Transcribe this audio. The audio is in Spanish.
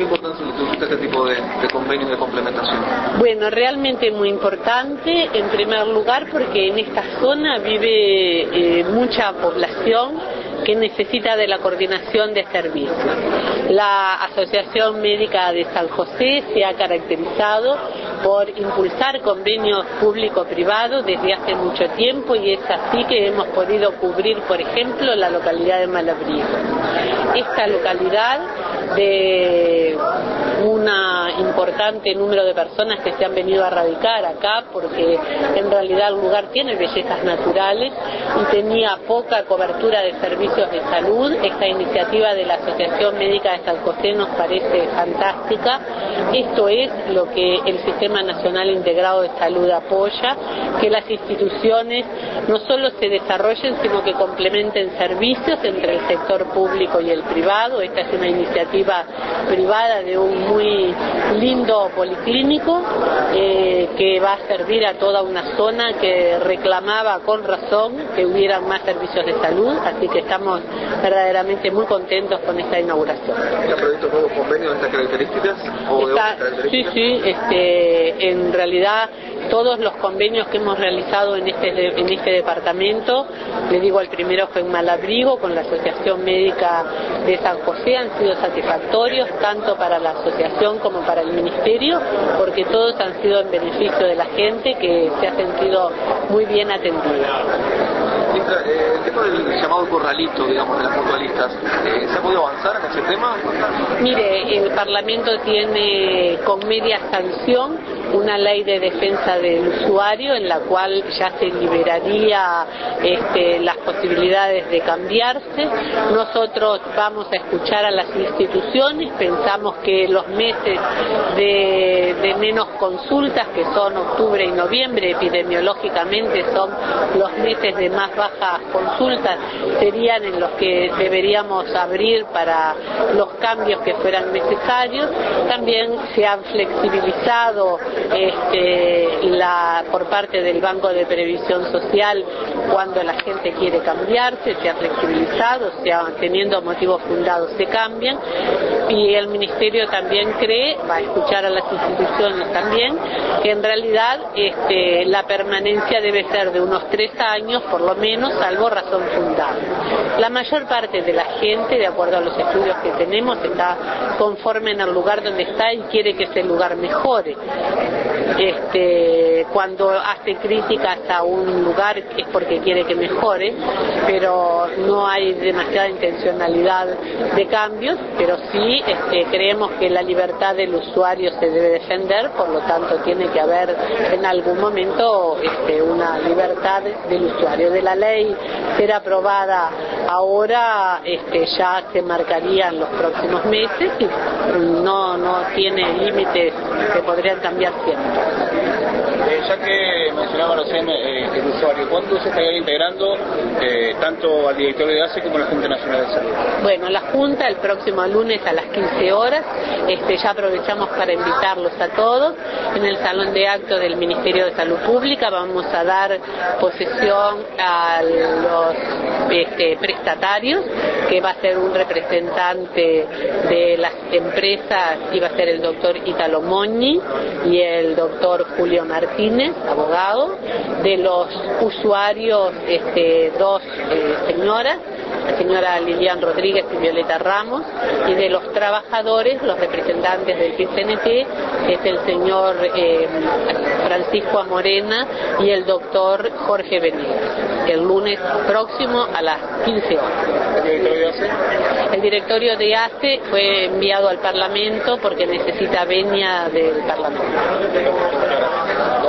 qué importancia le gusta este tipo de convenio de complementación? Bueno, realmente muy importante, en primer lugar porque en esta zona vive mucha población que necesita de la coordinación de servicios. La Asociación Médica de San José se ha caracterizado por impulsar convenios público-privados desde hace mucho tiempo y es así que hemos podido cubrir, por ejemplo, la localidad de Malabrigo. Esta localidad de un importante número de personas que se han venido a radicar acá porque en realidad el lugar tiene bellezas naturales y tenía poca cobertura de servicios de salud. Esta iniciativa de la Asociación Médica de San José nos parece fantástica. Esto es lo que el Sistema Nacional Integrado de Salud apoya, que las instituciones no solo se desarrollen, sino que complementen servicios entre el sector público y el privado. Esta es una iniciativa privada de un muy lindo policlínico que va a servir a toda una zona que reclamaba con razón que hubieran más servicios de salud, así que estamos verdaderamente muy contentos con esta inauguración. ¿Está previsto un nuevo convenio de estas características? Sí, en realidad todos los convenios que hemos realizado en este departamento, le digo, el primero fue en Malabrigo con la Asociación Médica de San José, han sido satisfactorios tanto para la asociación como para el ministerio, porque todos han sido en beneficio de la gente que se ha sentido muy bien atendida. El tema del llamado corralito, digamos, de las mutualistas, ¿se ha podido avanzar en ese tema? Mire, el Parlamento tiene con media sanción una ley de defensa del usuario en la cual ya se liberaría las posibilidades de cambiarse. Nosotros vamos a escuchar a las instituciones, pensamos que los meses de menos consultas, que son octubre y noviembre, epidemiológicamente son los meses de más bajas consultas, serían en los que deberíamos abrir para los cambios que fueran necesarios. También se han flexibilizado por parte del Banco de Previsión Social cuando la gente quiere cambiarse, se ha flexibilizado, teniendo motivos fundados se cambian, y el Ministerio también va a escuchar a las instituciones también, que en realidad la permanencia debe ser de unos 3 años por lo menos, salvo razón fundada. La mayor parte de la gente, de acuerdo a los estudios que tenemos, está conforme en el lugar donde está y quiere que ese lugar mejore. Cuando hace críticas a un lugar es porque quiere que mejore, pero no hay demasiada intencionalidad de cambios, pero sí creemos que la libertad del usuario se debe defender, por lo tanto tiene que haber en algún momento una libertad del usuario. De la ley ser aprobada ahora ya se marcaría en los próximos meses y no tiene límites, se podrían cambiar siempre. Ya que mencionaba recién el usuario, ¿cuándo se estaría integrando tanto al directorio de ACE como a la Junta Nacional de Salud? Bueno, la Junta el próximo lunes a las 15 horas, ya aprovechamos para invitarlos a todos. En el Salón de Actos del Ministerio de Salud Pública vamos a dar posesión a los prestatarios, que va a ser un representante de las empresas, y va a ser el doctor Italo Mogni y el doctor Julio Martínez, abogado. De los usuarios, 2 señoras, la señora Lilian Rodríguez y Violeta Ramos, y de los trabajadores, los representantes del PCNT, es el señor Francisco Amorena y el doctor Jorge Venegas, el lunes próximo a las 15 horas. El directorio de ACE fue enviado al Parlamento porque necesita venia del Parlamento.